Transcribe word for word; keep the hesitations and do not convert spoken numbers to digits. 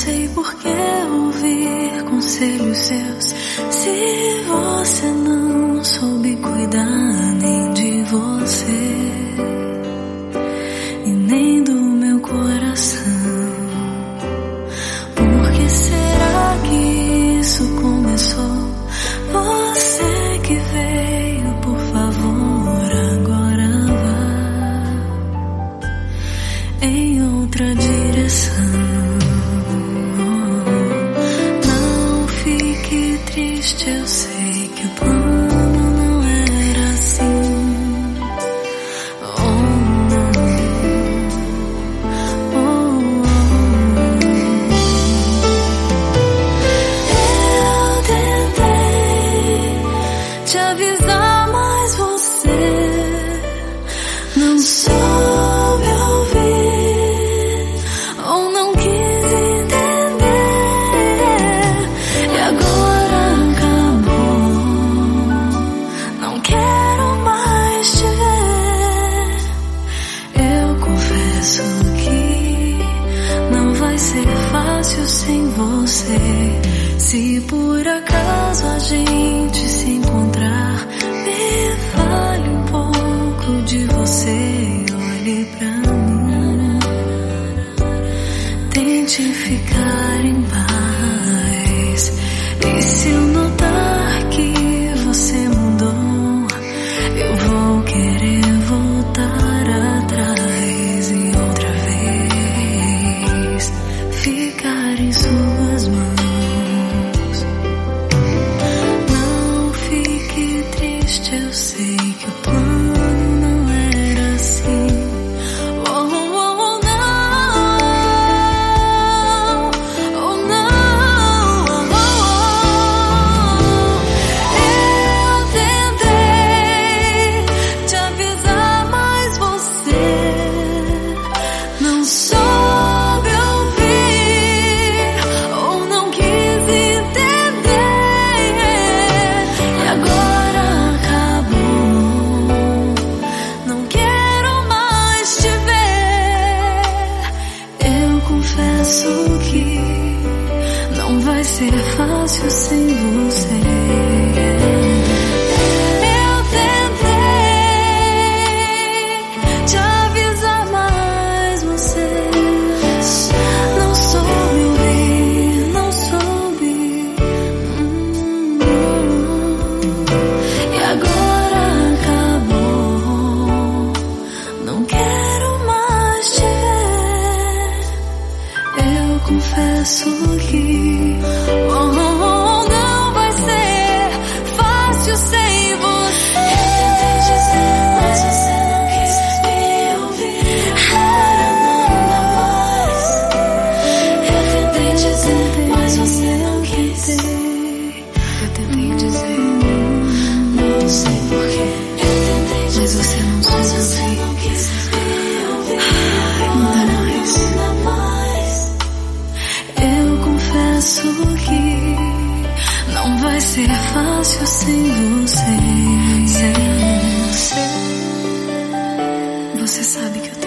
sei por que ouvir conselhos seus, se você não soube cuidar nem de você e nem do meu coração. Por que será que isso começou? Você que veio, por favor, agora vá em outra direção. Não fique triste, eu sei que o plano não era assim. Oh, não. Oh, oh, oh. Eu tentei te avisar, mas você não soube ouvir ou não quis entender. E agora acabou, não quero mais te ver. Eu confesso que não vai ser fácil sem você. Se por acaso a gente se encontrar, me fale um pouco de você, olhe pra mim, tente ficar em paz. E se eu notar que você mudou, eu vou querer voltar atrás e outra vez ficar em suas mãos. Eu sei que o plano não era assim. Oh, oh, oh, não. Oh, não. Oh, oh. Eu tentei te avisar, mas você não soube ouvir ou não quis entender. E agora confesso que não vai ser fácil sem você. Eu tentei te avisar, mas você não soube ouvir, não soube. Hum, e agora acabou, não quero mais te ver. Eu confesso que oh, oh, oh, não vai ser fácil sem você. Eu tentei dizer, mas você não quis me ouvir. Agora não dá mais. Eu tentei dizer, mas você não quis. Eu tentei dizer, não sei porquê. Eu tentei dizer, mas você não soube, mas você não quis me ouvir. Não dá mais. Eu confesso que não vai ser fácil sem você. Sem você. Você sabe que eu